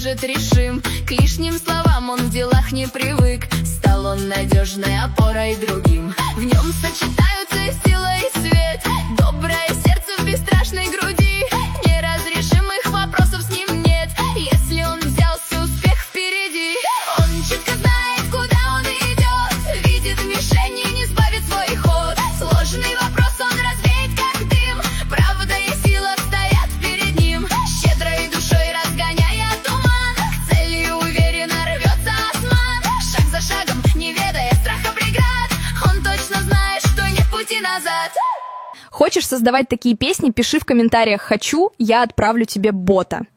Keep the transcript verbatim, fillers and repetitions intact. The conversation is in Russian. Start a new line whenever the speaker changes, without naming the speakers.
может решим. К лишним словам он в делах не привык. Стал он надежной опорой другим. В нем сочетаются и сила, и свет. Доброе сердце в бесстрашной груди. Неразрешимых вопросов с ним нет. Если он взялся, успех впереди. Он четко знает, куда он идет. Видит мишень и не сбавит свой ход. Сложный вопрос он развеет, как дым. Правда и сила стоят перед ним. Щедрой душой разгоняя туман. К цели уверенно рвется осман. Шаг за шагом, не ведая страха преград. Он точно знает, что нет пути назад.
Хочешь создавать такие песни? Пиши в комментариях «хочу», я отправлю тебе бота.